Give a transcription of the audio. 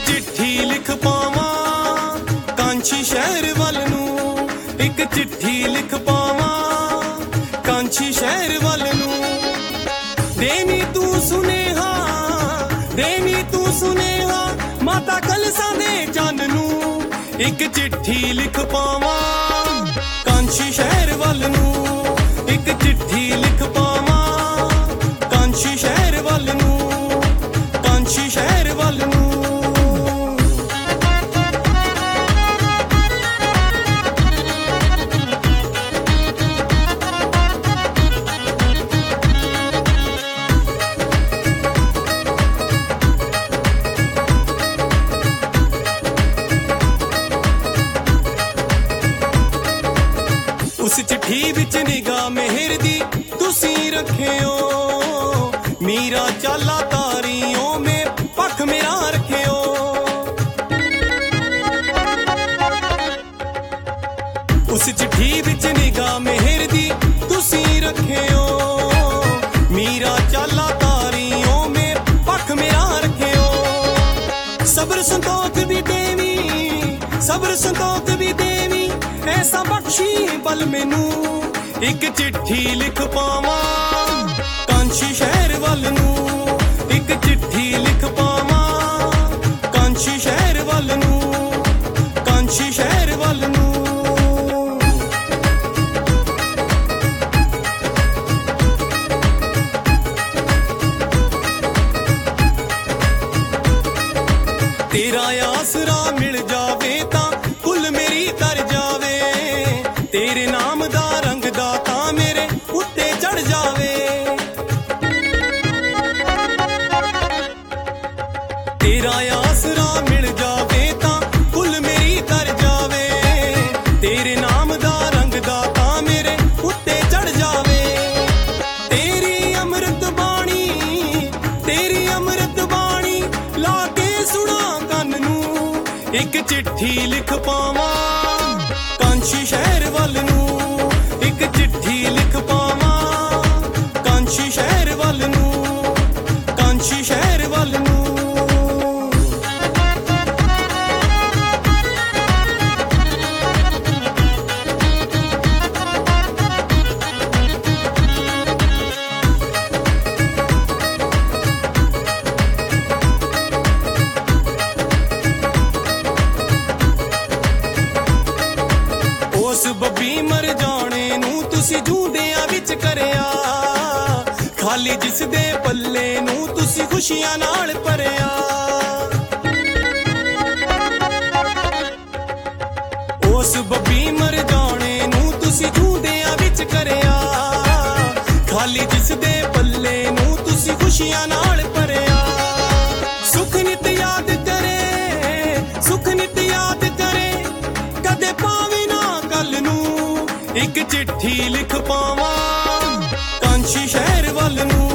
चिट्ठी लिख पावां कांची शहर वल नूं, एक चिट्ठी लिख पावां कांची शहर वल नूं। देनी तू सुनेहा, देनी तू सुनेहा माता कलसा दे चंन नूं, एक चिट्ठी लिख पावां कांची शहर वल नूं, एक चिट्ठी लिख पावां कांची शहर वल नूं, कांची शहर वल नूं। उस चिट्ठी विच निगाह मेहर दी तुसी रखियो, मीरा चाला तारियों में पख मेरा रखियो। उस चिट्ठी विच निगाह मेहर दी तुसी रखियो, मीरा चाला तारियों में पख मेरा रखियो। सब्र संतोख भी देवी, सब्र संतोख भी देवी ऐसा बख्शी बल मैनू, एक चिट्ठी लिख पावां कांची शहर वल नूं, एक चिट्ठी लिख पावां कांची शहर वल नूं, कांची शहर वल नूं। तेरा आसरा मिल जावे तां कुल मेरी तर जावे, तेरे नाम दा रंग दाता मेरे उत्ते चढ़ जावे। तेरा आसरा मिल जावे तां कुल मेरी तर जावे, तेरे नाम दा रंग दाता मेरे उत्ते चढ़ जावे। तेरी अमृत बाणी, तेरी अमृत बाणी लाके सुना कन नूं, एक चिट्ठी लिख पावां कांची शहर वल नूं, एक चिट्ठी लिख पावां कांची शहर वल नूं, कांची शहर वल नूं। उस बब्बी मर जाने नूं तुसी जूंदियां विच करया, खाली जिस दे पल्ले नूं तुसी खुशियां नाल भरिया। उस बब्बी मर जाने नूं तुसी जूंदियां विच करया, खाली जिस दे पल्ले नूं तुसी खुशियां नाल भरिया। सुख नित याद करे, सुख नित याद करे कदे पावे ना कल नूं, एक चिट्ठी लिख पावां कांची शहर वल नूं,